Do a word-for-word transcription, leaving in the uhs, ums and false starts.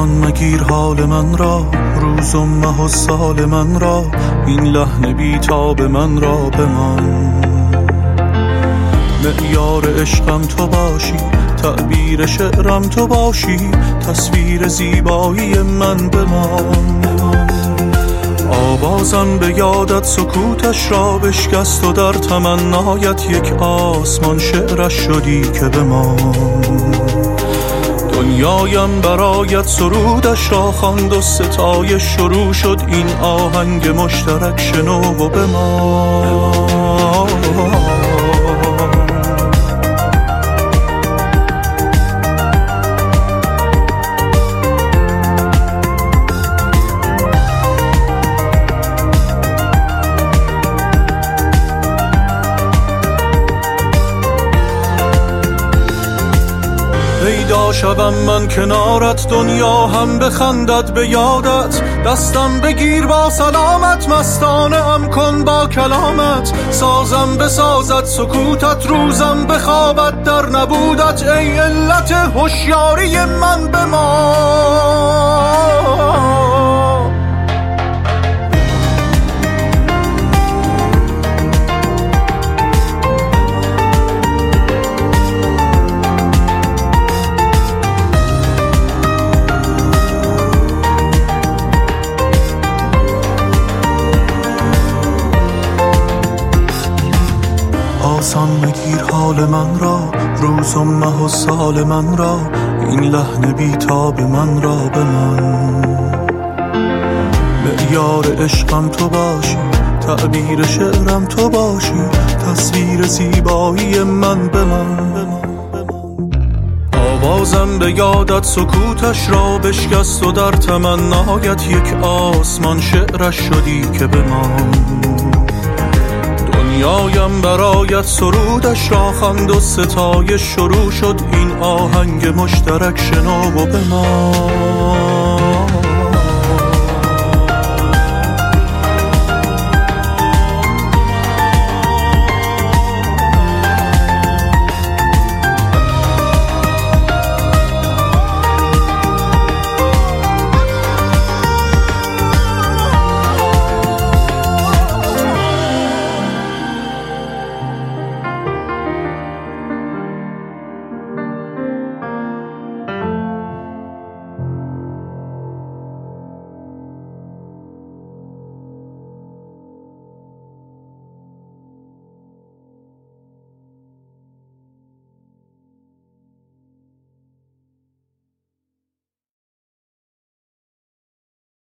آسان مگیر حال من را، روز و ماه و سال من را، این لحن بیتاب من را بمان. معیار عشقم تو باشی، تعبیر شعرم تو باشی، تصویر زیبایی من بمان. آوازم به یادت سکوتش را بشکست و در تمنایت یک آسمان شعرش شدی که بمان. دنیایم برایت سرودش را خواند و ستایش شروع شد، این آهنگ مشترک شنو و بمان. پیدا شوم من کنارت، دنیا هم بخندد به یادت، دستم بگیر با سلامت، مستانه ام کن با کلامت، سازم بسازد سکوتت، روزم بخوابد در نبودت، ای علت هوشیاری من بمان. آسان مگیر حال من را، روز و ماه و سال من را، این لحن بیتاب من را بمان. معیار عشقم تو باشی، تعبیر شعرم تو باشی، تصویر زیبایی من بمان. آوازم به یادت سکوتش را بشکست و در تمنایت یک آسمان شعرش شدی که بمان. دنیایم برایت سرودش را خواند و ستایش شروع شد، این آهنگ مشترک شنو و بمان.